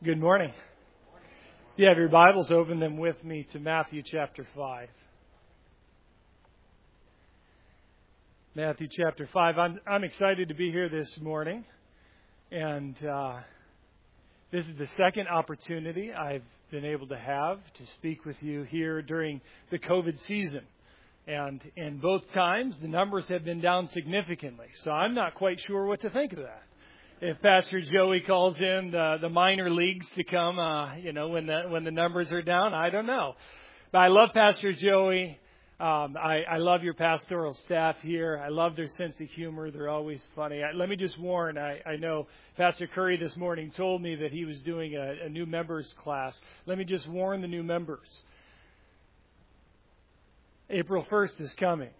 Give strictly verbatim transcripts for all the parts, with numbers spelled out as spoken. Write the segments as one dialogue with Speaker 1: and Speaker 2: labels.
Speaker 1: Good morning. If you have your Bibles, open them with me to Matthew chapter five. Matthew chapter five. I'm I'm excited to be here this morning, and uh, this is the second opportunity I've been able to have to speak with you here during the COVID season. And in both times, the numbers have been down significantly, so I'm not quite sure what to think of that. If Pastor Joey calls in the, the minor leagues to come, uh, you know, when the when the numbers are down, I don't know. But I love Pastor Joey. Um, I, I love your pastoral staff here. I love their sense of humor. They're always funny. I, let me just warn, I, I know Pastor Curry this morning told me that he was doing a, a new members class. Let me just warn the new members. April first is coming.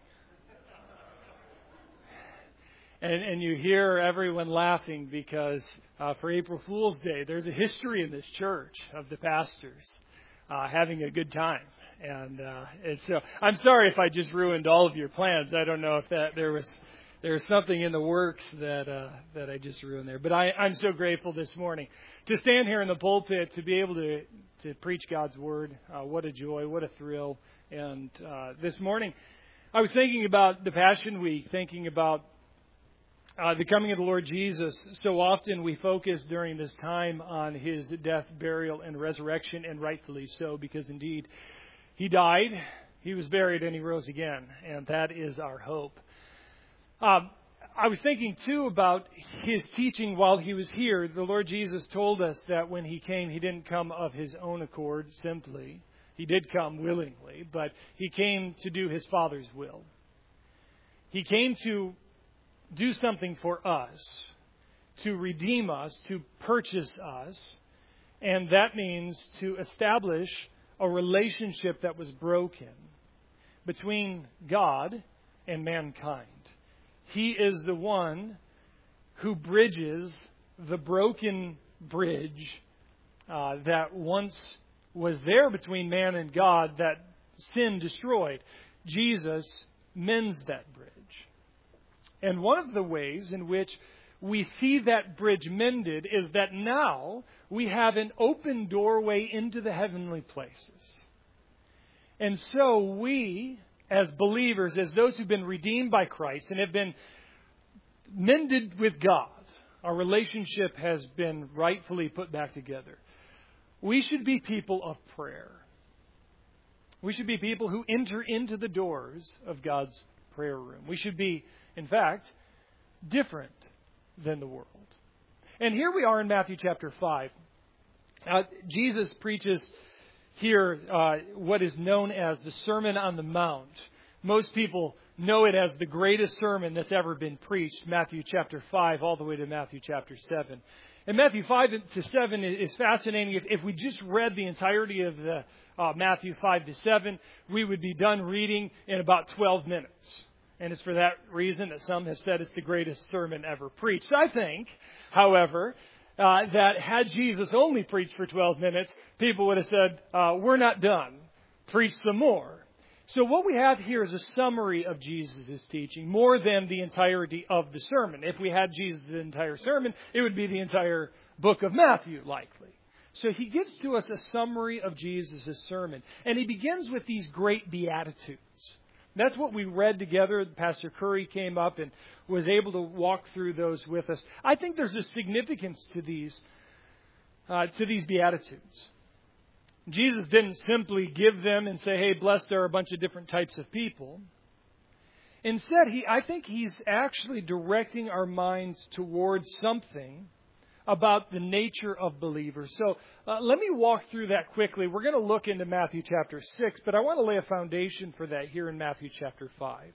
Speaker 1: And, and you hear everyone laughing because uh, for April Fool's Day, there's a history in this church of the pastors uh, having a good time. And uh, it's, so I'm sorry if I just ruined all of your plans. I don't know if that there was there was something in the works that uh, that I just ruined there. But I, I'm so grateful this morning to stand here in the pulpit to be able to to preach God's word. Uh, what a joy! What a thrill! And uh, this morning, I was thinking about the Passion Week, thinking about Uh, the coming of the Lord Jesus. So often we focus during this time on His death, burial, and resurrection, and rightfully so, because indeed He died, He was buried, and He rose again, and that is our hope. Um, I was thinking too about His teaching while He was here. The Lord Jesus told us that when He came, He didn't come of His own accord simply. He did come willingly, but He came to do His Father's will. He came to do something for us, to redeem us, to purchase us. And that means to establish a relationship that was broken between God and mankind. He is the one who bridges the broken bridge uh, that once was there between man and God that sin destroyed. Jesus mends that bridge. And one of the ways in which we see that bridge mended is that now we have an open doorway into the heavenly places. And so we, as believers, as those who've been redeemed by Christ and have been mended with God, our relationship has been rightfully put back together. We should be people of prayer. We should be people who enter into the doors of God's prayer room. We should be, in fact, different than the world. And here we are in Matthew chapter five. Uh, Jesus preaches here uh, what is known as the Sermon on the Mount. Most people know it as the greatest sermon that's ever been preached, Matthew chapter five all the way to Matthew chapter seven. And Matthew five to seven is fascinating. If, if we just read the entirety of the uh, Matthew five to seven, we would be done reading in about twelve minutes. And it's for that reason that some have said it's the greatest sermon ever preached. I think, however, uh, that had Jesus only preached for twelve minutes, people would have said, uh, we're not done. Preach some more. So what we have here is a summary of Jesus' teaching, more than the entirety of the sermon. If we had Jesus' entire sermon, it would be the entire book of Matthew, likely. So he gives to us a summary of Jesus' sermon. And he begins with these great beatitudes. That's what we read together. Pastor Curry came up and was able to walk through those with us. I think there's a significance to these, uh, to these beatitudes. Jesus didn't simply give them and say, hey, blessed are a bunch of different types of people. Instead, he, I think he's actually directing our minds towards something about the nature of believers. So uh, let me walk through that quickly. We're going to look into Matthew chapter six, but I want to lay a foundation for that here in Matthew chapter five.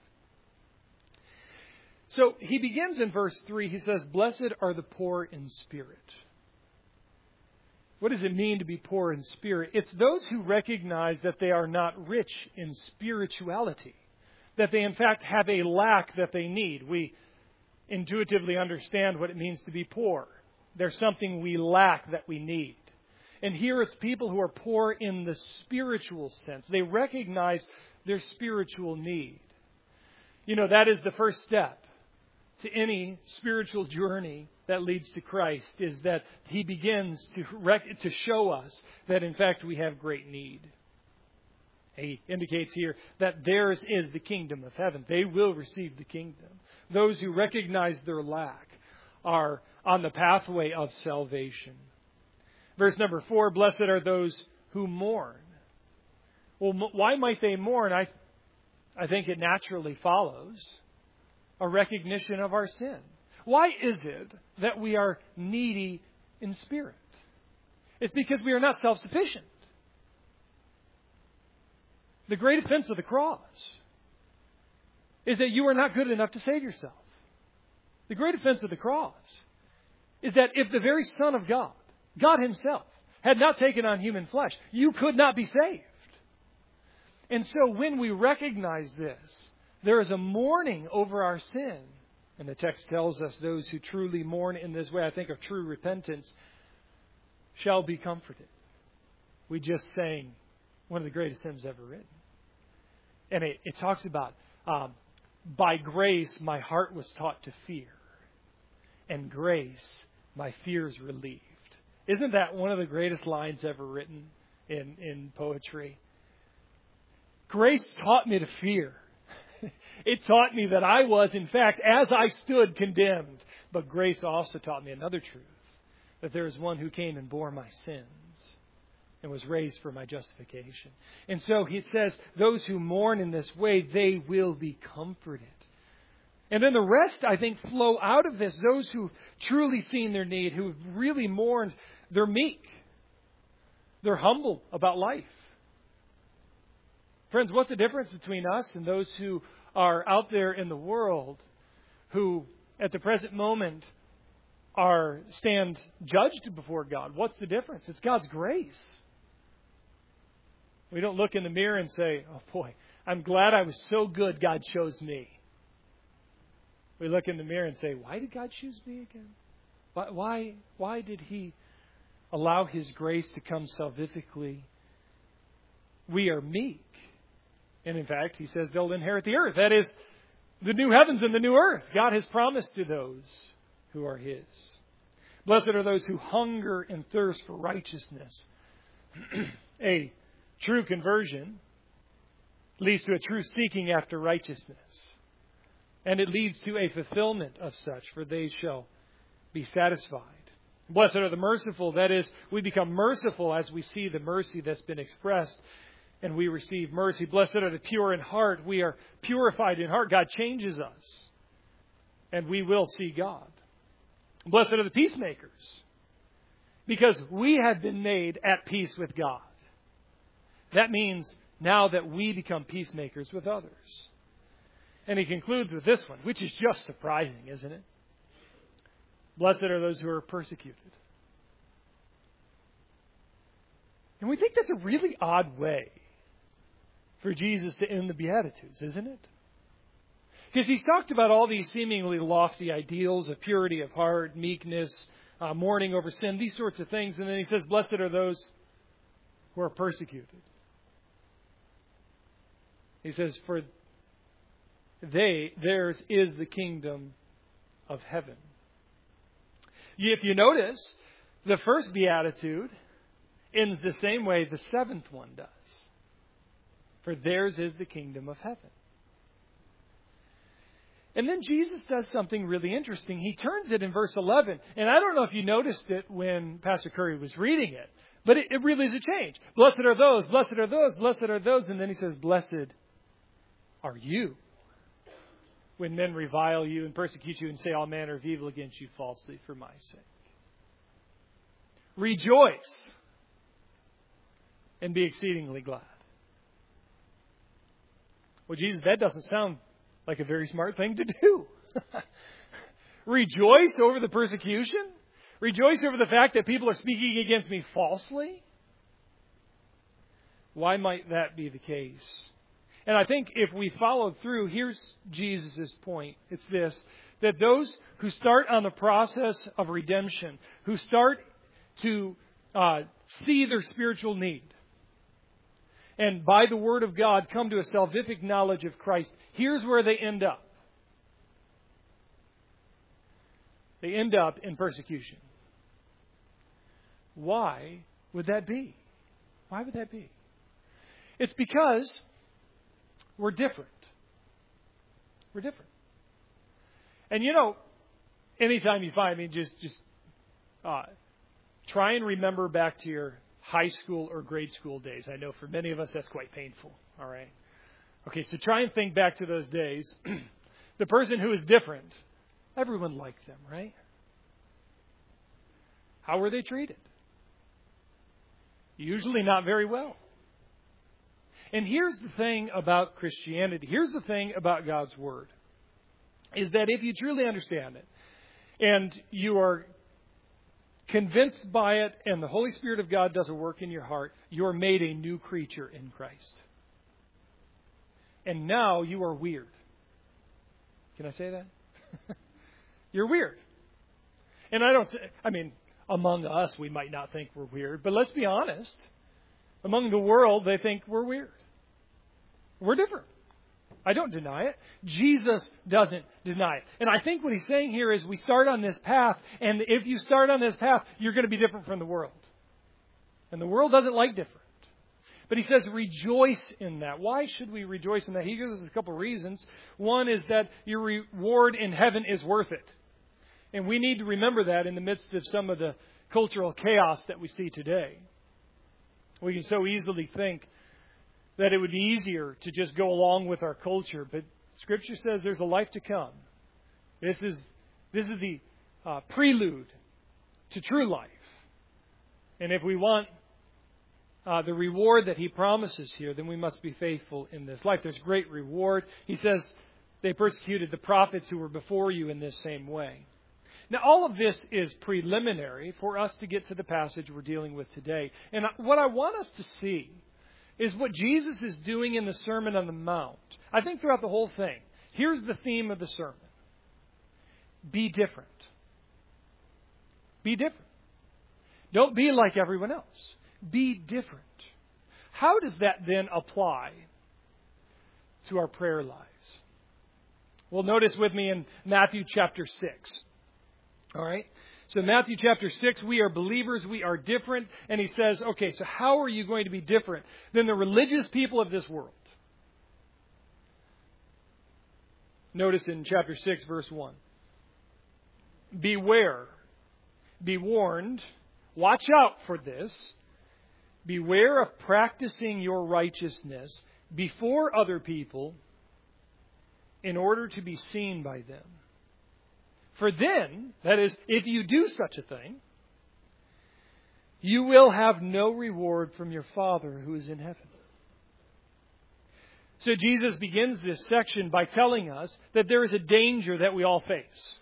Speaker 1: So he begins in verse three. He says, blessed are the poor in spirit. What does it mean to be poor in spirit? It's those who recognize that they are not rich in spirituality, that they in fact have a lack that they need. We intuitively understand what it means to be poor. There's something we lack that we need. And here it's people who are poor in the spiritual sense. They recognize their spiritual need. You know, that is the first step to any spiritual journey that leads to Christ is that He begins to rec- to show us that, in fact, we have great need. He indicates here that theirs is the kingdom of heaven. They will receive the kingdom. Those who recognize their lack are on the pathway of salvation. Verse number four, blessed are those who mourn. Well, m- why might they mourn? I, I think it naturally follows a recognition of our sin. Why is it that we are needy in spirit? It's because we are not self-sufficient. The great offense of the cross is that you are not good enough to save yourself. The great offense of the cross is that if the very Son of God, God Himself, had not taken on human flesh, you could not be saved. And so when we recognize this, there is a mourning over our sin. And the text tells us those who truly mourn in this way, I think of true repentance, shall be comforted. We just sang one of the greatest hymns ever written. And it, it talks about, um, by grace my heart was taught to fear, and grace my fears relieved. Isn't that one of the greatest lines ever written in, in poetry? Grace taught me to fear. It taught me that I was, in fact, as I stood, condemned. But grace also taught me another truth, that there is one who came and bore my sins and was raised for my justification. And so he says, those who mourn in this way, they will be comforted. And then the rest, I think, flow out of this. Those who've truly seen their need, who've really mourned, they're meek. They're humble about life. Friends, what's the difference between us and those who are out there in the world who, at the present moment, are stand judged before God? What's the difference? It's God's grace. We don't look in the mirror and say, oh boy, I'm glad I was so good God chose me. We look in the mirror and say, why did God choose me again? Why, why, why did He allow His grace to come salvifically? We are meek. And in fact, He says they'll inherit the earth. That is, the new heavens and the new earth. God has promised to those who are His. Blessed are those who hunger and thirst for righteousness. A true conversion leads to a true seeking after righteousness. And it leads to a fulfillment of such, for they shall be satisfied. Blessed are the merciful. That is, we become merciful as we see the mercy that's been expressed, and we receive mercy. Blessed are the pure in heart. We are purified in heart. God changes us, and we will see God. Blessed are the peacemakers, because we have been made at peace with God. That means now that we become peacemakers with others. And he concludes with this one, which is just surprising, isn't it? Blessed are those who are persecuted. And we think that's a really odd way for Jesus to end the Beatitudes, isn't it? Because he's talked about all these seemingly lofty ideals of purity of heart, meekness, uh, mourning over sin, these sorts of things. And then he says, blessed are those who are persecuted. He says, for they, theirs is the kingdom of heaven. If you notice, the first beatitude ends the same way the seventh one does. For theirs is the kingdom of heaven. And then Jesus does something really interesting. He turns it in verse eleven. And I don't know if you noticed it when Pastor Curry was reading it, but it, it really is a change. Blessed are those, blessed are those, blessed are those. And then he says, blessed are you when men revile you and persecute you and say all manner of evil against you falsely for my sake. Rejoice and be exceedingly glad. Well, Jesus, that doesn't sound like a very smart thing to do. Rejoice over the persecution? Rejoice over the fact that people are speaking against me falsely? Why might that be the case? And I think if we follow through, here's Jesus' point. It's this, that those who start on the process of redemption, who start to uh, see their spiritual need, and by the Word of God come to a salvific knowledge of Christ, here's where they end up. they end up in persecution. Why would that be? Why would that be? It's because we're different. We're different. And you know, anytime you find, I mean, just, just uh, try and remember back to your high school or grade school days. I know for many of us that's quite painful. All right. Okay, so try and think back to those days. The person who is different, everyone liked them, right? How were they treated? Usually not very well. And here's the thing about Christianity. Here's the thing about God's Word. Is that if you truly understand it, and you are convinced by it, and the Holy Spirit of God does a work in your heart, you're made a new creature in Christ. And now you are weird. Can I say that? You're weird. And I don't, I mean, among us, we might not think we're weird, but let's be honest. Among the world, they think we're weird. We're different. I don't deny it. Jesus doesn't deny it. And I think what he's saying here is we start on this path, and if you start on this path, you're going to be different from the world. And the world doesn't like different. But he says rejoice in that. Why should we rejoice in that? He gives us a couple of reasons. One is that your reward in heaven is worth it. And we need to remember that in the midst of some of the cultural chaos that we see today. We can so easily think that it would be easier to just go along with our culture. But Scripture says there's a life to come. This is, this is the uh, prelude to true life. And if we want uh, the reward that he promises here, then we must be faithful in this life. There's great reward. He says they persecuted the prophets who were before you in this same way. Now, all of this is preliminary for us to get to the passage we're dealing with today. And what I want us to see is what Jesus is doing in the Sermon on the Mount. I think throughout the whole thing, here's the theme of the sermon. Be different. Be different. Don't be like everyone else. Be different. How does that then apply to our prayer lives? Well, notice with me in Matthew chapter six. All right. So Matthew chapter six, we are believers, we are different. And he says, okay, so how are you going to be different than the religious people of this world? Notice in chapter six, verse one. Beware, be warned, watch out for this. Beware of practicing your righteousness before other people in order to be seen by them. For then, that is, if you do such a thing, you will have no reward from your Father who is in heaven. So Jesus begins this section by telling us that there is a danger that we all face.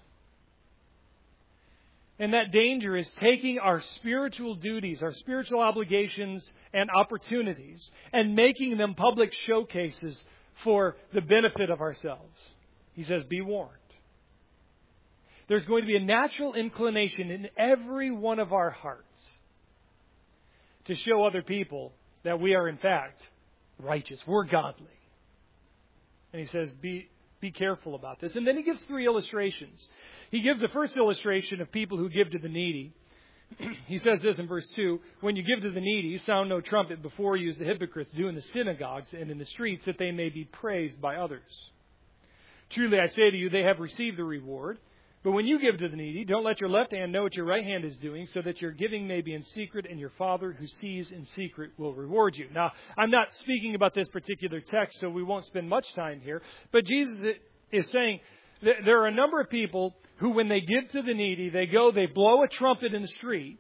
Speaker 1: And that danger is taking our spiritual duties, our spiritual obligations and opportunities, and making them public showcases for the benefit of ourselves. He says, be warned. There's going to be a natural inclination in every one of our hearts to show other people that we are in fact righteous. We're godly. And he says, be, be careful about this. And then he gives three illustrations. He gives the first illustration of people who give to the needy. He says this in verse two, when you give to the needy, sound no trumpet before you as the hypocrites do in the synagogues and in the streets, that they may be praised by others. Truly I say to you, they have received the reward. But when you give to the needy, don't let your left hand know what your right hand is doing, so that your giving may be in secret, and your Father who sees in secret will reward you. Now, I'm not speaking about this particular text, so we won't spend much time here. But Jesus is saying that there are a number of people who, when they give to the needy, they go, they blow a trumpet in the street,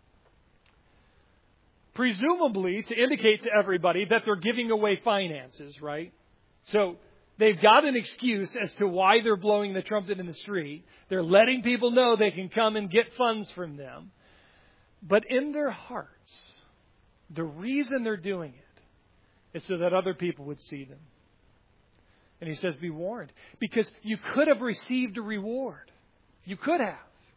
Speaker 1: presumably to indicate to everybody that they're giving away finances, right? So they've got an excuse as to why they're blowing the trumpet in the street. They're letting people know they can come and get funds from them. But in their hearts, the reason they're doing it is so that other people would see them. And he says, be warned. Because you could have received a reward. You could have.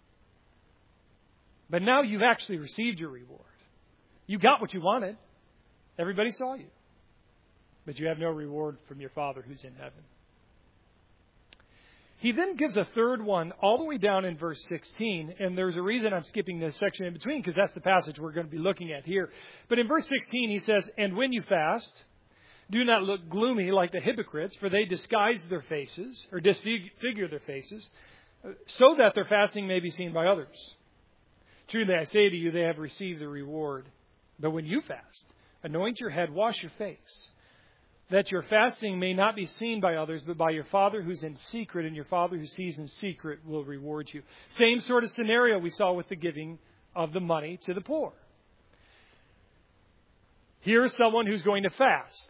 Speaker 1: But now you've actually received your reward. You got what you wanted. Everybody saw you. But you have no reward from your Father who's in heaven. He then gives a third one all the way down in verse sixteen, and there's a reason I'm skipping this section in between, because that's the passage we're going to be looking at here. But in verse sixteen, he says, "And when you fast, do not look gloomy like the hypocrites, for they disguise their faces, or disfigure their faces, so that their fasting may be seen by others. Truly I say to you, they have received the reward. But when you fast, anoint your head, wash your face, that your fasting may not be seen by others, but by your Father who's in secret, and your Father who sees in secret will reward you." Same sort of scenario we saw with the giving of the money to the poor. Here's someone who's going to fast.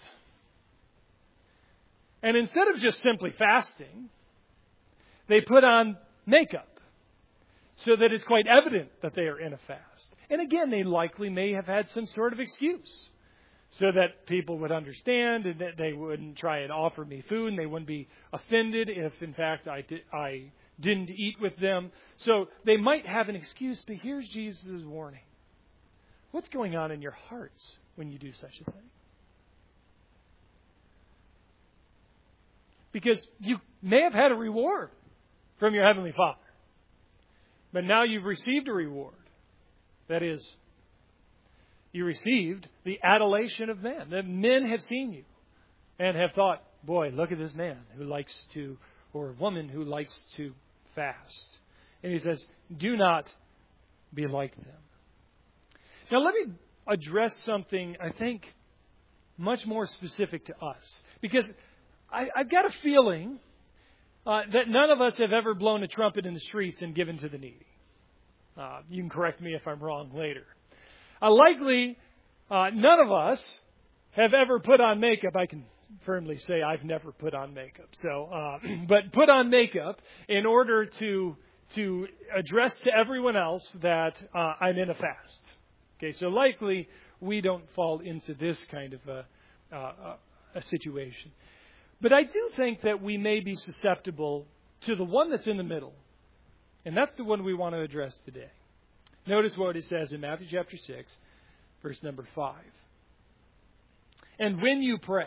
Speaker 1: And instead of just simply fasting, they put on makeup so that it's quite evident that they are in a fast. And again, they likely may have had some sort of excuse, so that people would understand and that they wouldn't try and offer me food, and they wouldn't be offended if, in fact, I, di- I didn't eat with them. So they might have an excuse, but here's Jesus' warning. What's going on in your hearts when you do such a thing? Because you may have had a reward from your Heavenly Father, but now you've received a reward. That is, you received the adulation of men. The men have seen you and have thought, boy, look at this man who likes to, or woman who likes to fast. And he says, do not be like them. Now let me address something, I think, much more specific to us. Because I, I've got a feeling uh, that none of us have ever blown a trumpet in the streets and given to the needy. Uh, you can correct me if I'm wrong later. Uh, likely, uh, none of us have ever put on makeup. I can firmly say I've never put on makeup. So, uh, but put on makeup in order to to address to everyone else that uh, I'm in a fast. Okay, so likely we don't fall into this kind of a, uh, a situation. But I do think that we may be susceptible to the one that's in the middle. And that's the one we want to address today. Notice what it says in Matthew chapter six, verse number five. "And when you pray,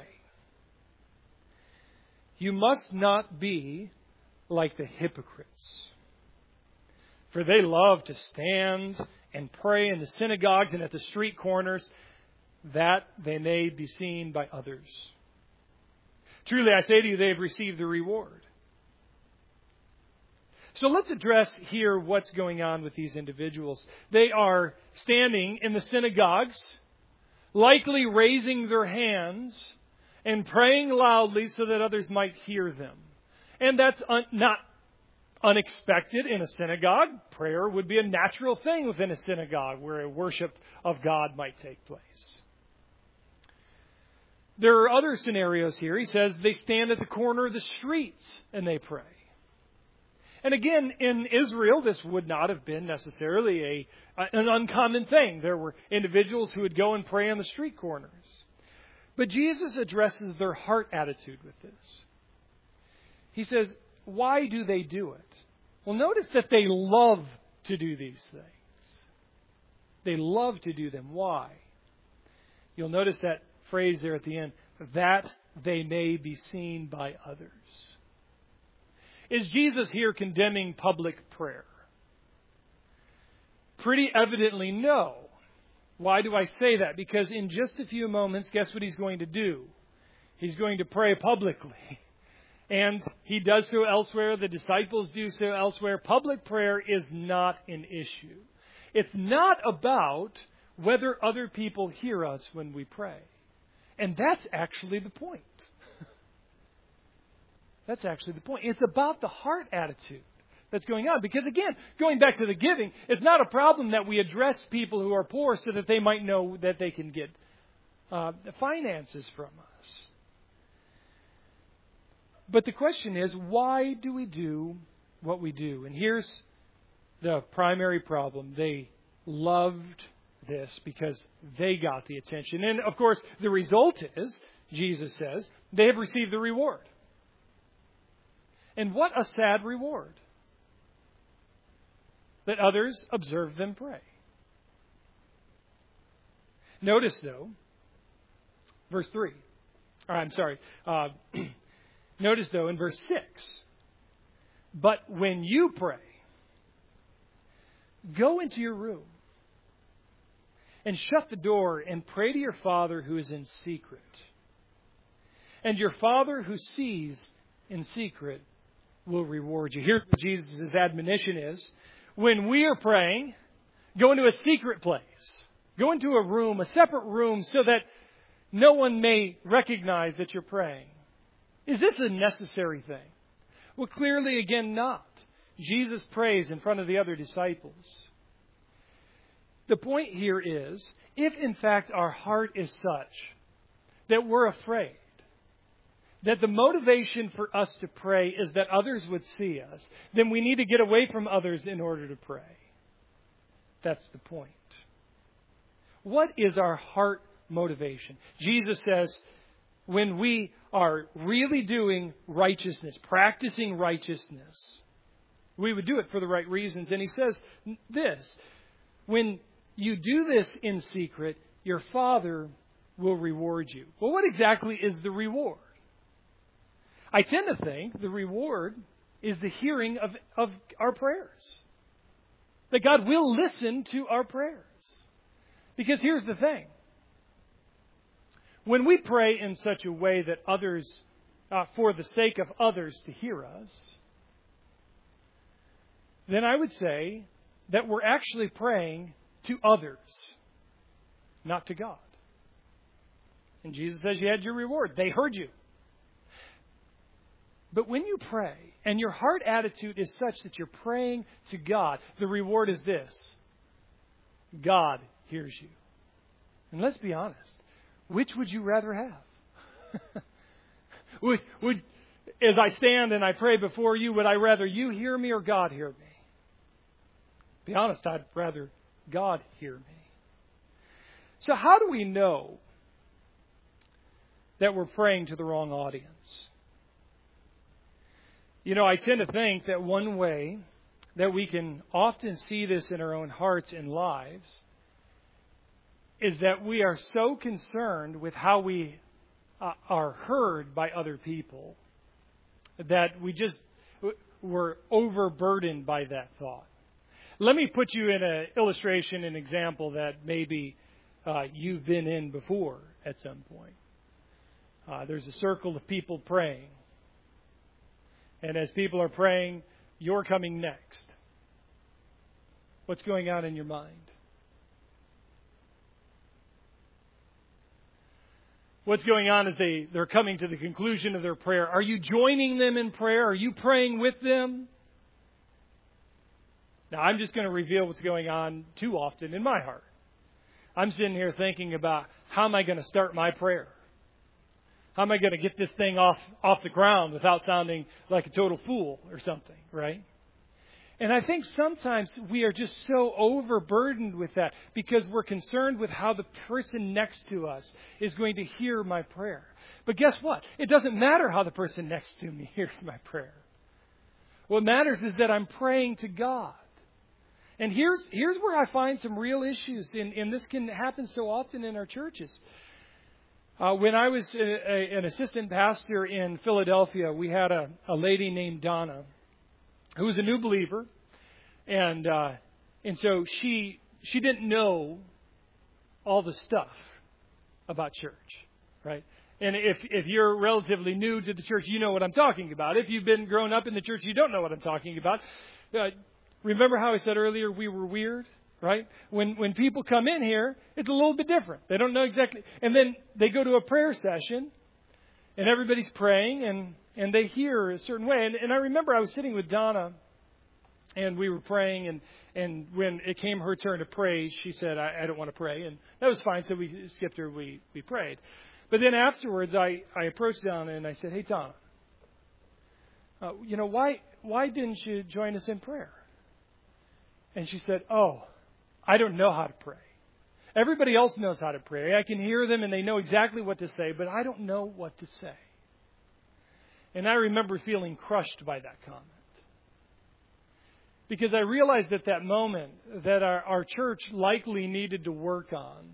Speaker 1: you must not be like the hypocrites, for they love to stand and pray in the synagogues and at the street corners, that they may be seen by others. Truly I say to you, they have received the reward." So let's address here what's going on with these individuals. They are standing in the synagogues, likely raising their hands and praying loudly so that others might hear them. And that's un- not unexpected in a synagogue. Prayer would be a natural thing within a synagogue where a worship of God might take place. There are other scenarios here. He says they stand at the corner of the streets and they pray. And again, in Israel, this would not have been necessarily a an uncommon thing. There were individuals who would go and pray on the street corners. But Jesus addresses their heart attitude with this. He says, why do they do it? Well, notice that they love to do these things. They love to do them. Why? You'll notice that phrase there at the end, that they may be seen by others. Is Jesus here condemning public prayer? Pretty evidently no. Why do I say that? Because in just a few moments, guess what he's going to do? He's going to pray publicly. And he does so elsewhere. The disciples do so elsewhere. Public prayer is not an issue. It's not about whether other people hear us when we pray. And that's actually the point. That's actually the point. It's about the heart attitude that's going on. Because again, going back to the giving, it's not a problem that we address people who are poor so that they might know that they can get uh, finances from us. But the question is, why do we do what we do? And here's the primary problem. They loved this because they got the attention. And of course, the result is, Jesus says, they have received the reward. And what a sad reward. That others observe them pray. Notice, though, verse three. Or, I'm sorry. Uh, notice, though, in verse six, But when you pray, go into your room and shut the door and pray to your Father who is in secret. And your Father who sees in secret will reward you. Here's what Jesus' admonition is. When we are praying, go into a secret place. Go into a room, a separate room, so that no one may recognize that you're praying. Is this a necessary thing? Well, clearly, again, not. Jesus prays in front of the other disciples. The point here is, if in fact our heart is such that we're afraid, that the motivation for us to pray is that others would see us, then we need to get away from others in order to pray. That's the point. What is our heart motivation? Jesus says, when we are really doing righteousness, practicing righteousness, we would do it for the right reasons. And he says this, when you do this in secret, your Father will reward you. Well, what exactly is the reward? I tend to think the reward is the hearing of, of our prayers. That God will listen to our prayers. Because here's the thing. When we pray in such a way that others, uh, for the sake of others to hear us, then I would say that we're actually praying to others, not to God. And Jesus says you had your reward. They heard you. But when you pray, and your heart attitude is such that you're praying to God, the reward is this. God hears you. And let's be honest. Which would you rather have? would, would, as I stand and I pray before you, would I rather you hear me or God hear me? Be honest, I'd rather God hear me. So how do we know that we're praying to the wrong audience? You know, I tend to think that one way that we can often see this in our own hearts and lives is that we are so concerned with how we uh, are heard by other people that we just, we're overburdened by that thought. Let me put you in an illustration, an example that maybe uh, you've been in before at some point. Uh, there's a circle of people praying. And as people are praying, you're coming next. What's going on in your mind? What's going on as they, they're coming to the conclusion of their prayer? Are you joining them in prayer? Are you praying with them? Now, I'm just going to reveal what's going on too often in my heart. I'm sitting here thinking about how am I going to start my prayer? How am I going to get this thing off, off the ground without sounding like a total fool or something, right? And I think sometimes we are just so overburdened with that because we're concerned with how the person next to us is going to hear my prayer. But guess what? It doesn't matter how the person next to me hears my prayer. What matters is that I'm praying to God. And here's here's where I find some real issues, and, and this can happen so often in our churches. Uh, when I was a, a, an assistant pastor in Philadelphia, we had a, a lady named Donna who was a new believer, and uh, and so she she didn't know all the stuff about church, right? And if if you're relatively new to the church, you know what I'm talking about. If you've been grown up in the church, you don't know what I'm talking about. Uh, remember how I said earlier we were weird, right? When when people come in here, it's a little bit different. They don't know exactly, and then they go to a prayer session, and everybody's praying, and and they hear a certain way. And, and I remember I was sitting with Donna, and we were praying, and, and when it came her turn to pray, she said, I, I don't want to pray. And that was fine, so we skipped her, we, we prayed. But then afterwards, I, I approached Donna, and I said, hey, Donna, uh, you know, why why didn't you join us in prayer? And she said, oh, I don't know how to pray. Everybody else knows how to pray. I can hear them, and they know exactly what to say, but I don't know what to say. And I remember feeling crushed by that comment. Because I realized at that moment that our, our church likely needed to work on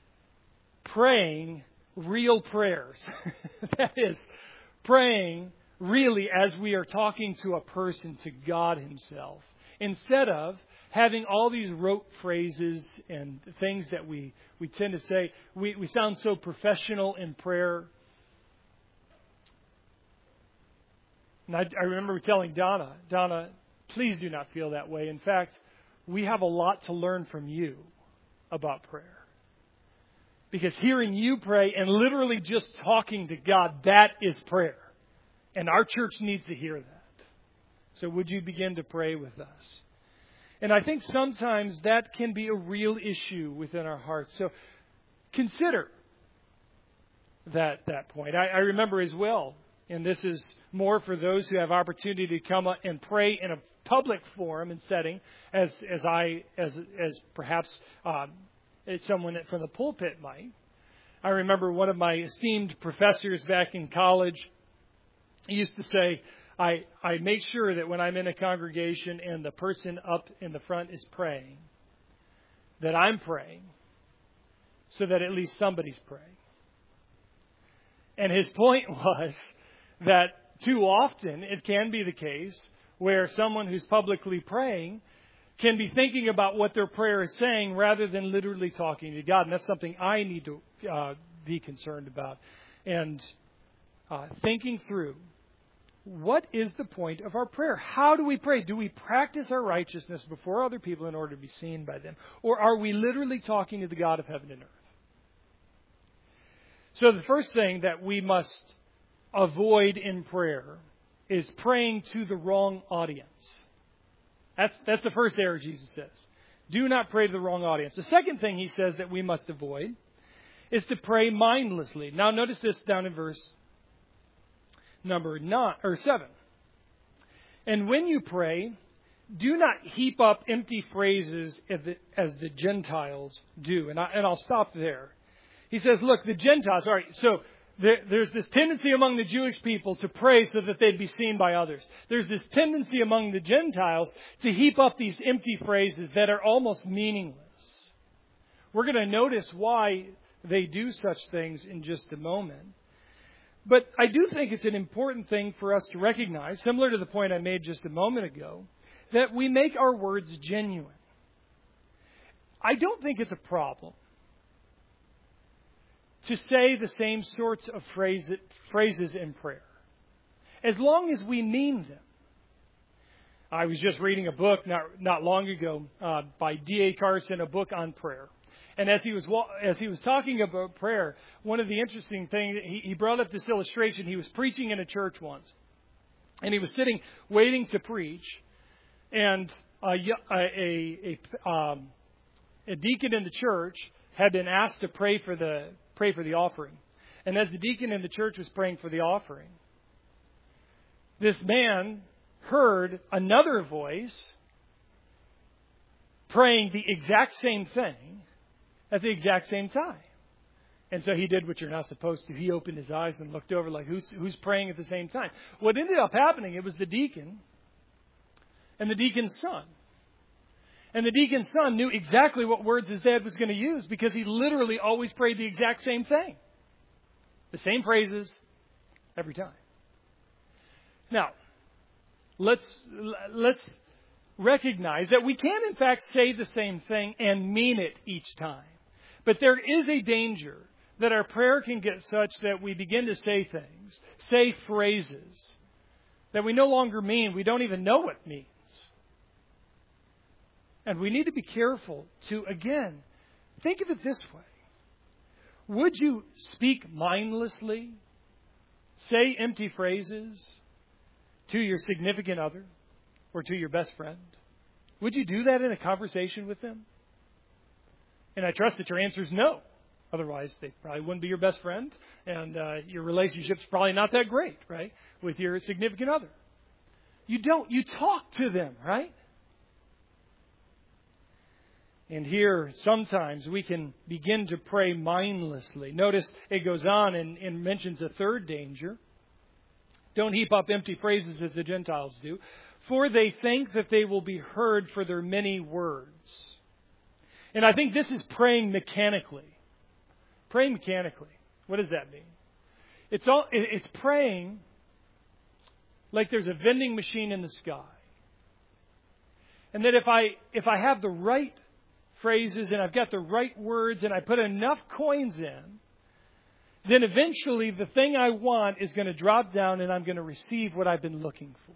Speaker 1: praying real prayers. That is, praying really as we are talking to a person, to God Himself, instead of having all these rote phrases and things that we, we tend to say. We, we sound so professional in prayer. And I, I remember telling Donna, Donna, please do not feel that way. In fact, we have a lot to learn from you about prayer. Because hearing you pray and literally just talking to God, that is prayer. And our church needs to hear that. So would you begin to pray with us? And I think sometimes that can be a real issue within our hearts. So consider that that point. I, I remember as well, and this is more for those who have opportunity to come and pray in a public forum and setting, as as I as as perhaps um, as someone from the pulpit might. I remember one of my esteemed professors back in college used to say, I, I make sure that when I'm in a congregation and the person up in the front is praying, that I'm praying so that at least somebody's praying. And his point was that too often it can be the case where someone who's publicly praying can be thinking about what their prayer is saying rather than literally talking to God. And that's something I need to uh, be concerned about. And uh, thinking through, what is the point of our prayer? How do we pray? Do we practice our righteousness before other people in order to be seen by them? Or are we literally talking to the God of heaven and earth? So the first thing that we must avoid in prayer is praying to the wrong audience. That's, that's the first error Jesus says. Do not pray to the wrong audience. The second thing He says that we must avoid is to pray mindlessly. Now notice this down in verse number nine or seven. And when you pray, do not heap up empty phrases as the, as the Gentiles do. And, I, and I'll stop there. He says, look, the Gentiles, all right, so there, there's this tendency among the Jewish people to pray so that they'd be seen by others. There's this tendency among the Gentiles to heap up these empty phrases that are almost meaningless. We're going to notice why they do such things in just a moment. But I do think it's an important thing for us to recognize, similar to the point I made just a moment ago, that we make our words genuine. I don't think it's a problem to say the same sorts of phrase, phrases in prayer, as long as we mean them. I was just reading a book not, not long ago uh, by D A Carson, a book on prayer. And as he was as he was talking about prayer, one of the interesting things, he, he brought up this illustration. He was preaching in a church once, and he was sitting waiting to preach, and a a, a, um, a deacon in the church had been asked to pray for the pray for the offering. And as the deacon in the church was praying for the offering, this man heard another voice praying the exact same thing at the exact same time. And so he did what you're not supposed to. He opened his eyes and looked over like, who's, who's praying at the same time? What ended up happening, it was the deacon and the deacon's son. And the deacon's son knew exactly what words his dad was going to use because he literally always prayed the exact same thing. The same phrases every time. Now, let's let's recognize that we can in fact say the same thing and mean it each time. But there is a danger that our prayer can get such that we begin to say things, say phrases that we no longer mean. We don't even know what it means. And we need to be careful to, again, think of it this way. Would you speak mindlessly, say empty phrases to your significant other or to your best friend? Would you do that in a conversation with them? And I trust that your answer is no. Otherwise, they probably wouldn't be your best friend, and uh, your relationship's probably not that great, right, with your significant other. You don't. You talk to them, right? And here, sometimes we can begin to pray mindlessly. Notice it goes on and, and mentions a third danger. Don't heap up empty phrases as the Gentiles do, for they think that they will be heard for their many words. And I think this is praying mechanically. Praying mechanically. What does that mean? It's all. It's praying like there's a vending machine in the sky. And that if I if I have the right phrases and I've got the right words and I put enough coins in, then eventually the thing I want is going to drop down and I'm going to receive what I've been looking for.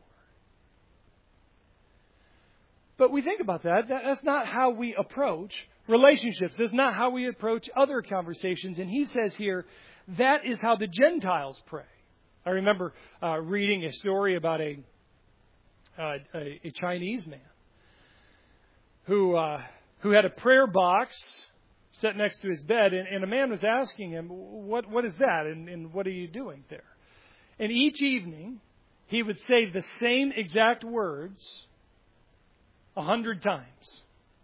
Speaker 1: But we think about that. That's not how we approach relationships. That's not how we approach other conversations. And he says here, that is how the Gentiles pray. I remember uh, reading a story about a, uh, a a Chinese man who uh, who had a prayer box set next to his bed, and, and a man was asking him, "What what is that? And, and what are you doing there?" And each evening, he would say the same exact words a hundred times.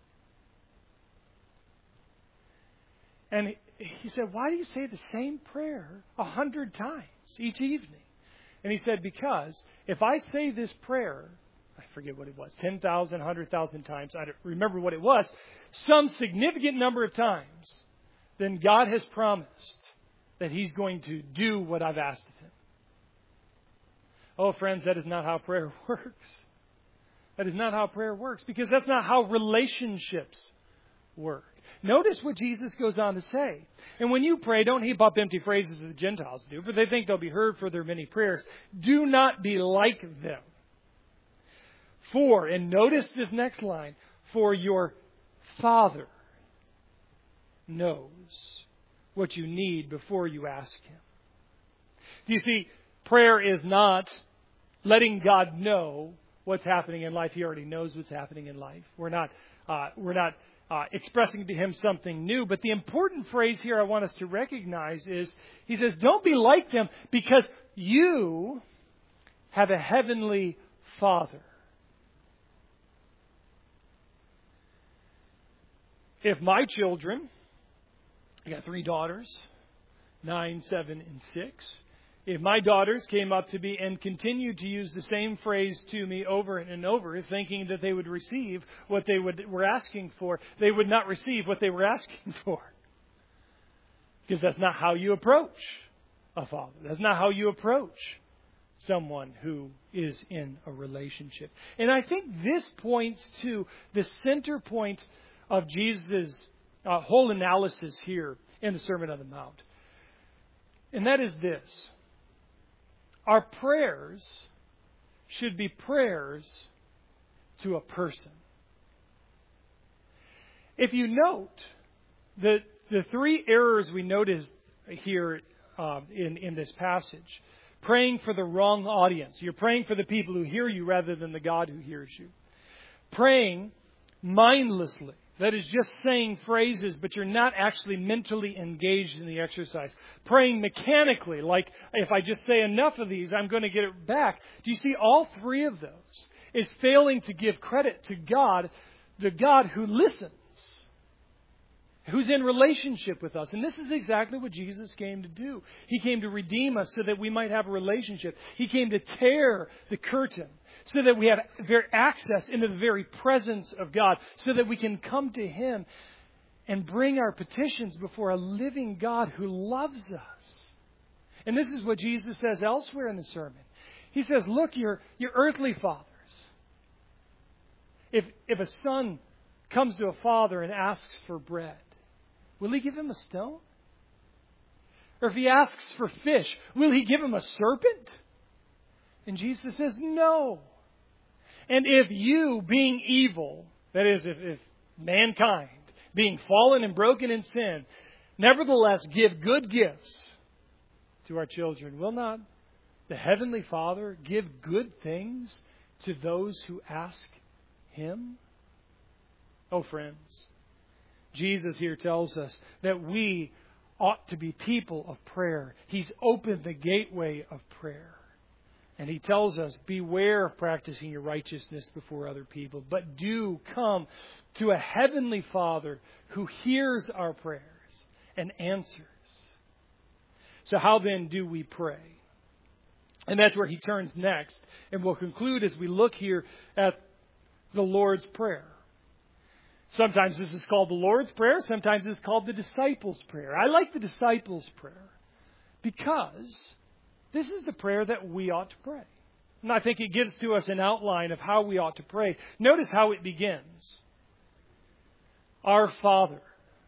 Speaker 1: And he said, "Why do you say the same prayer a hundred times each evening?" And he said, "Because if I say this prayer," I forget what it was, ten thousand, one hundred thousand times, I don't remember what it was, some significant number of times, then God has promised that He's going to do what I've asked of Him. Oh, friends, that is not how prayer works. That is not how prayer works, because that's not how relationships work. Notice what Jesus goes on to say. And when you pray, don't heap up empty phrases as the Gentiles do, for they think they'll be heard for their many prayers. Do not be like them. For, and notice this next line, for your Father knows what you need before you ask Him. Do you see, prayer is not letting God know what's happening in life. He already knows what's happening in life. We're not, uh, we're not uh, expressing to Him something new. But the important phrase here I want us to recognize is, He says, don't be like them, because you have a heavenly Father. If my children, I got three daughters, nine, seven, and six. If my daughters came up to me and continued to use the same phrase to me over and over, thinking that they would receive what they would, were asking for, they would not receive what they were asking for. Because that's not how you approach a father. That's not how you approach someone who is in a relationship. And I think this points to the center point of Jesus' uh, whole analysis here in the Sermon on the Mount. And that is this. Our prayers should be prayers to a person. If you note, the, the three errors we noticed here uh, in, in this passage, praying for the wrong audience. You're praying for the people who hear you rather than the God who hears you. Praying mindlessly. That is just saying phrases, but you're not actually mentally engaged in the exercise. Praying mechanically, like if I just say enough of these, I'm going to get it back. Do you see, all three of those is failing to give credit to God, the God who listens, who's in relationship with us. And this is exactly what Jesus came to do. He came to redeem us so that we might have a relationship. He came to tear the curtain so that we have access into the very presence of God, so that we can come to Him and bring our petitions before a living God who loves us. And this is what Jesus says elsewhere in the sermon. He says, look, your, your earthly fathers. If, if a son comes to a father and asks for bread, will he give him a stone? Or if he asks for fish, will he give him a serpent? And Jesus says, no. And if you, being evil, that is, if, if mankind, being fallen and broken in sin, nevertheless give good gifts to our children, will not the Heavenly Father give good things to those who ask Him? Oh, friends, Jesus here tells us that we ought to be people of prayer. He's opened the gateway of prayer. And He tells us, beware of practicing your righteousness before other people, but do come to a Heavenly Father who hears our prayers and answers. So how then do we pray? And that's where he turns next. And we'll conclude as we look here at the Lord's Prayer. Sometimes this is called the Lord's Prayer. Sometimes it's called the Disciples' Prayer. I like the Disciples' Prayer because this is the prayer that we ought to pray. And I think it gives to us an outline of how we ought to pray. Notice how it begins. Our Father.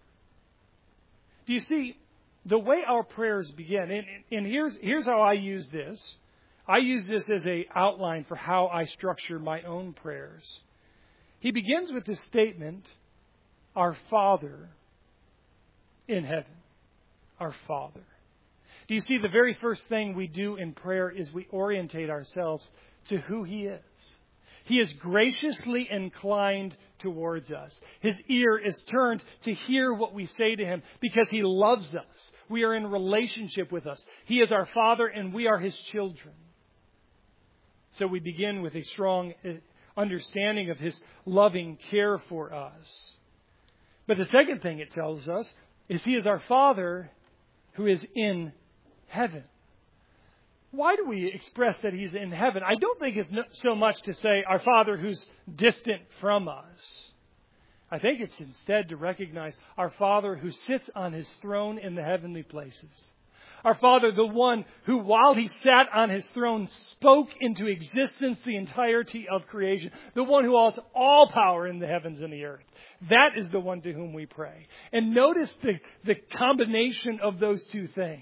Speaker 1: Do you see, the way our prayers begin, and, and here's, here's how I use this. I use this as an outline for how I structure my own prayers. He begins with this statement, our Father in heaven. Our Father. Do you see, the very first thing we do in prayer is we orientate ourselves to who He is. He is graciously inclined towards us. His ear is turned to hear what we say to Him because He loves us. We are in relationship with us. He is our Father and we are His children. So we begin with a strong understanding of His loving care for us. But the second thing it tells us is He is our Father who is in heaven. Why do we express that He's in heaven? I don't think it's so much to say our Father who's distant from us. I think it's instead to recognize our Father who sits on His throne in the heavenly places. Our Father, the one who, while He sat on His throne, spoke into existence the entirety of creation. The one who has all power in the heavens and the earth. That is the one to whom we pray. And notice the, the combination of those two things.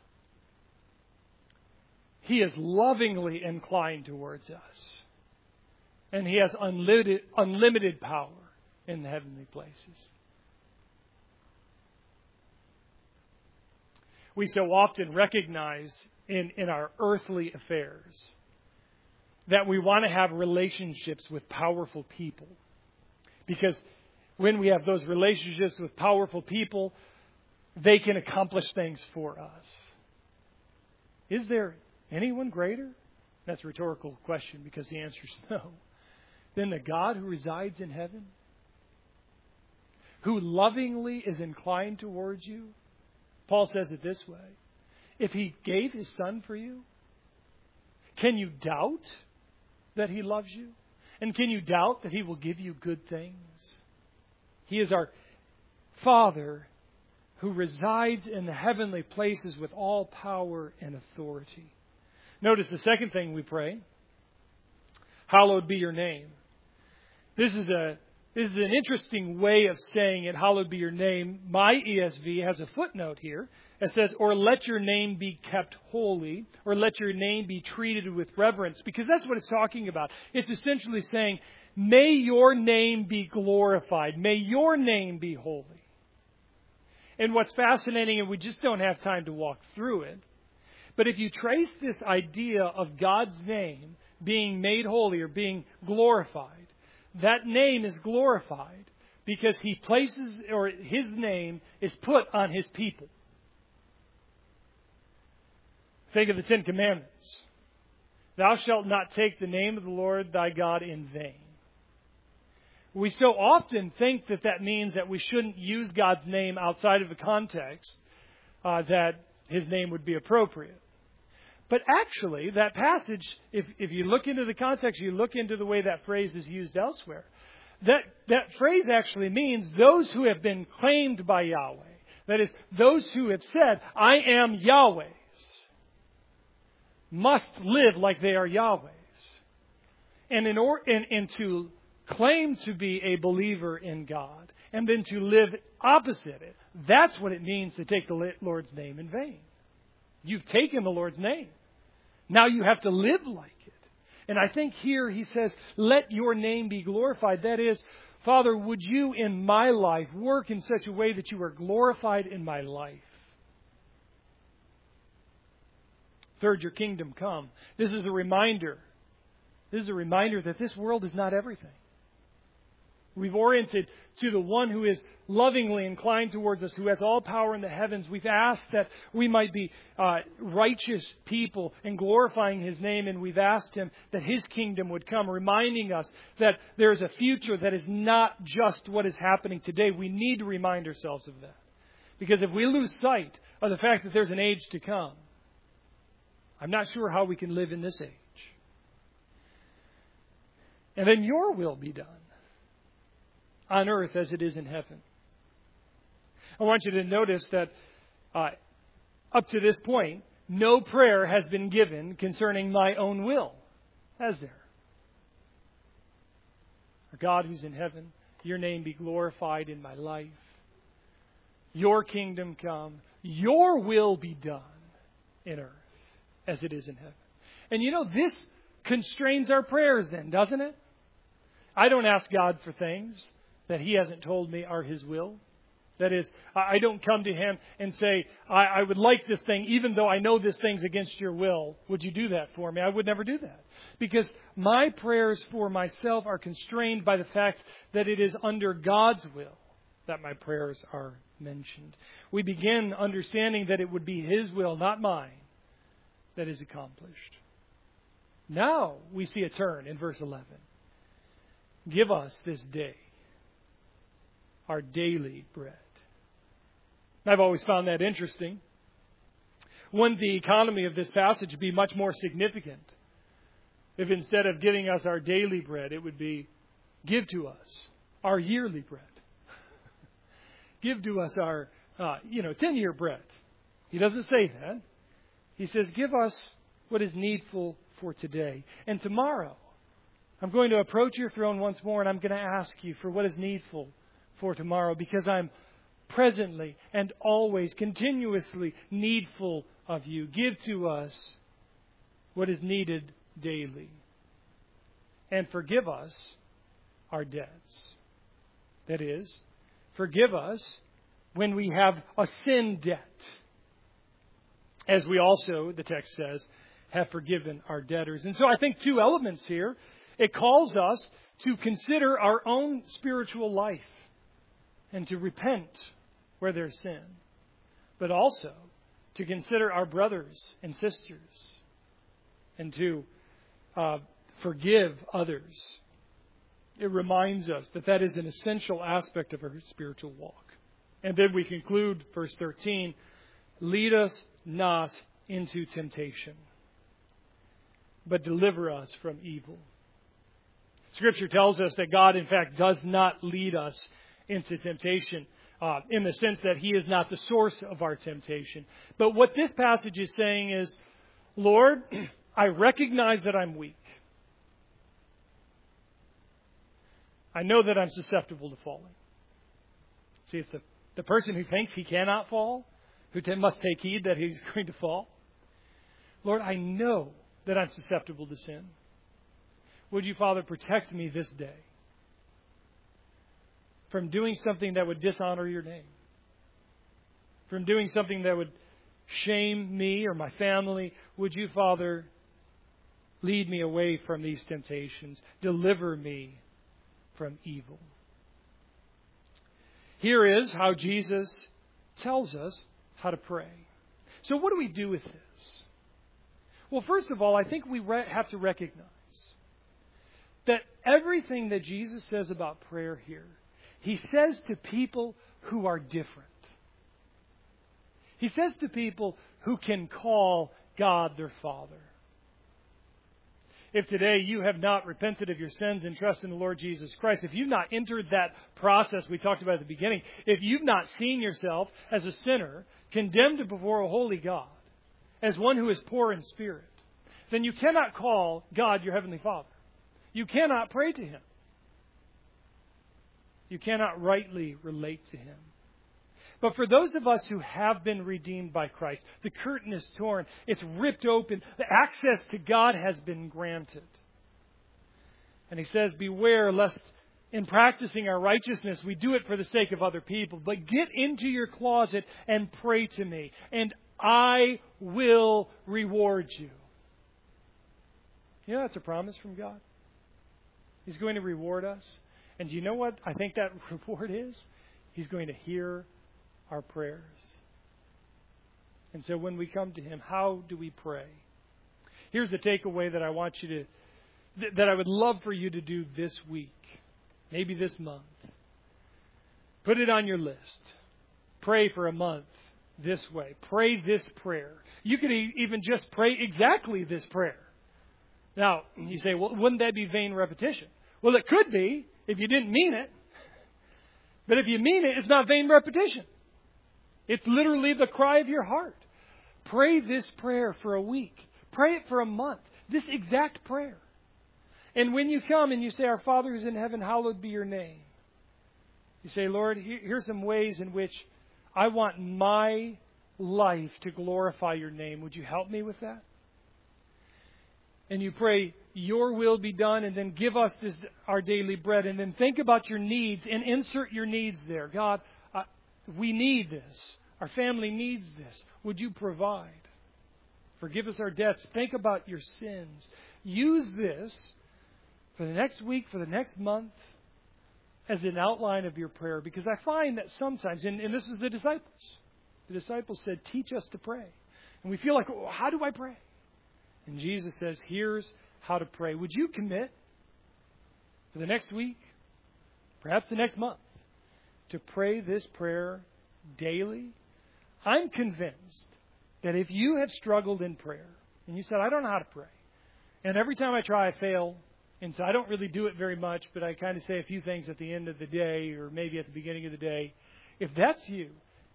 Speaker 1: He is lovingly inclined towards us. And He has unlimited, unlimited power in the heavenly places. We so often recognize in, in our earthly affairs that we want to have relationships with powerful people. Because when we have those relationships with powerful people, they can accomplish things for us. Is there anyone greater? That's a rhetorical question because the answer is no. Than the God who resides in heaven? Who lovingly is inclined towards you? Paul says it this way. If He gave His Son for you, can you doubt that He loves you? And can you doubt that He will give you good things? He is our Father who resides in the heavenly places with all power and authority. Notice the second thing we pray. Hallowed be your name. This is a This is an interesting way of saying it, hallowed be your name. My E S V has a footnote here. It says, or let your name be kept holy, or let your name be treated with reverence, because that's what it's talking about. It's essentially saying, may your name be glorified. May your name be holy. And what's fascinating, and we just don't have time to walk through it, but if you trace this idea of God's name being made holy or being glorified, that name is glorified because He places, or His name is put on His people. Think of the Ten Commandments. Thou shalt not take the name of the Lord thy God in vain. We so often think that that means that we shouldn't use God's name outside of the context uh, that His name would be appropriate. But actually, that passage, if, if you look into the context, you look into the way that phrase is used elsewhere, that, that phrase actually means those who have been claimed by Yahweh. That is, those who have said, I am Yahweh's, must live like they are Yahweh's. And, in or, and, and to claim to be a believer in God, and then to live opposite it, that's what it means to take the Lord's name in vain. You've taken the Lord's name. Now you have to live like it. And I think here He says, let your name be glorified. That is, Father, would you in my life work in such a way that you are glorified in my life? Third, your kingdom come. This is a reminder. This is a reminder that this world is not everything. We've oriented to the one who is lovingly inclined towards us, who has all power in the heavens. We've asked that we might be uh, righteous people and glorifying His name. And we've asked Him that His kingdom would come, reminding us that there is a future that is not just what is happening today. We need to remind ourselves of that. Because if we lose sight of the fact that there's an age to come, I'm not sure how we can live in this age. And then your will be done on earth as it is in heaven. I want you to notice that uh, up to this point, no prayer has been given concerning my own will. Has there? Our God who's in heaven, your name be glorified in my life. Your kingdom come. Your will be done in earth as it is in heaven. And you know, this constrains our prayers then, doesn't it? I don't ask God for things that He hasn't told me are His will. That is, I don't come to Him and say, I, I would like this thing, even though I know this thing's against your will. Would you do that for me? I would never do that. Because my prayers for myself are constrained by the fact that it is under God's will that my prayers are mentioned. We begin understanding that it would be His will, not mine, that is accomplished. Now we see a turn in verse eleven. Give us this day our daily bread. I've always found that interesting. Wouldn't the economy of this passage be much more significant if instead of giving us our daily bread, it would be, give to us our yearly bread. Give to us our, uh, you know, ten-year bread. He doesn't say that. He says, give us what is needful for today. And tomorrow, I'm going to approach your throne once more, and I'm going to ask you for what is needful for tomorrow, because I'm presently and always, continuously needful of you. Give to us what is needed daily. And forgive us our debts. That is, forgive us when we have a sin debt, as we also, the text says, have forgiven our debtors. And so I think two elements here. It calls us to consider our own spiritual life and to repent where there's sin, but also to consider our brothers and sisters and to uh, forgive others. It reminds us that that is an essential aspect of our spiritual walk. And then we conclude, verse thirteen, lead us not into temptation, but deliver us from evil. Scripture tells us that God, in fact, does not lead us into temptation uh, in the sense that He is not the source of our temptation. But what this passage is saying is, Lord, I recognize that I'm weak. I know that I'm susceptible to falling. See, it's the, the person who thinks he cannot fall, who t- must take heed that he's going to fall. Lord, I know that I'm susceptible to sin. Would you, Father, protect me this day from doing something that would dishonor your name, from doing something that would shame me or my family? Would you, Father, lead me away from these temptations? Deliver me from evil. Here is how Jesus tells us how to pray. So what do we do with this? Well, first of all, I think we re- have to recognize that everything that Jesus says about prayer here, He says to people who are different. He says to people who can call God their Father. If today you have not repented of your sins and trust in the Lord Jesus Christ, if you've not entered that process we talked about at the beginning, if you've not seen yourself as a sinner condemned before a holy God, as one who is poor in spirit, then you cannot call God your Heavenly Father. You cannot pray to Him. You cannot rightly relate to Him. But for those of us who have been redeemed by Christ, the curtain is torn. It's ripped open. The access to God has been granted. And He says, beware lest in practicing our righteousness we do it for the sake of other people. But get into your closet and pray to me, and I will reward you. You know, that's a promise from God. He's going to reward us. And do you know what I think that reward is? He's going to hear our prayers. And so when we come to Him, how do we pray? Here's the takeaway that I want you to, th- that I would love for you to do this week, maybe this month. Put it on your list. Pray for a month this way. Pray this prayer. You could e- even just pray exactly this prayer. Now, you say, well, wouldn't that be vain repetition? Well, it could be if you didn't mean it. But if you mean it, it's not vain repetition. It's literally the cry of your heart. Pray this prayer for a week. Pray it for a month. This exact prayer. And when you come and you say, Our Father who's in heaven, hallowed be your name. You say, Lord, here's some ways in which I want my life to glorify your name. Would you help me with that? And you pray, your will be done, and then give us this our daily bread. And then think about your needs and insert your needs there. God, uh, we need this. Our family needs this. Would you provide? Forgive us our debts. Think about your sins. Use this for the next week, for the next month, as an outline of your prayer. Because I find that sometimes, and, and this is the disciples. The disciples said, teach us to pray. And we feel like, oh, how do I pray? And Jesus says, here's how to pray. Would you commit for the next week, perhaps the next month, to pray this prayer daily? I'm convinced that if you have struggled in prayer, and you said, I don't know how to pray, and every time I try, I fail, and so I don't really do it very much, but I kind of say a few things at the end of the day, or maybe at the beginning of the day. If that's you,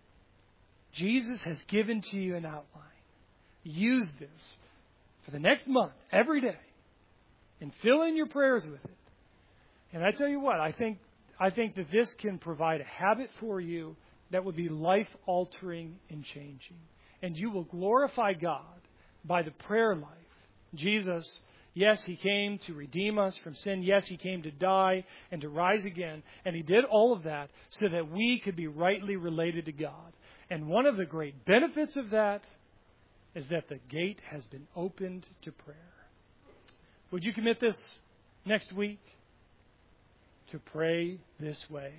Speaker 1: Jesus has given to you an outline. Use this for the next month, every day, and fill in your prayers with it. And I tell you what, I think I think that this can provide a habit for you that will be life-altering and changing. And you will glorify God by the prayer life. Jesus, yes, He came to redeem us from sin. Yes, He came to die and to rise again. And He did all of that so that we could be rightly related to God. And one of the great benefits of that is that the gate has been opened to prayer. Would you commit this next week to pray this way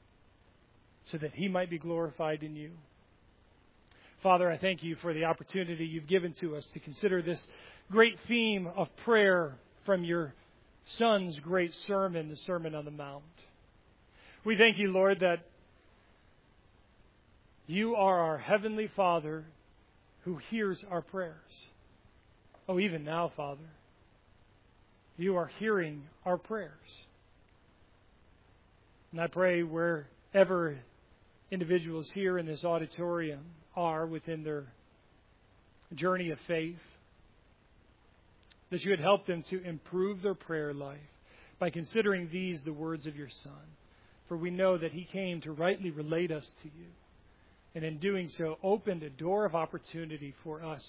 Speaker 1: so that He might be glorified in you? Father, I thank you for the opportunity you've given to us to consider this great theme of prayer from your Son's great sermon, the Sermon on the Mount. We thank you, Lord, that you are our Heavenly Father who hears our prayers. Oh, even now, Father, you are hearing our prayers. And I pray wherever individuals here in this auditorium are within their journey of faith, that you would help them to improve their prayer life by considering these the words of your Son. For we know that He came to rightly relate us to you, and in doing so opened a door of opportunity for us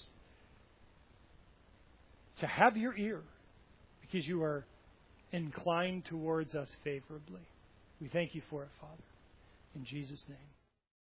Speaker 1: to have your ear, because you are inclined towards us favorably. We thank you for it, Father. In Jesus' name.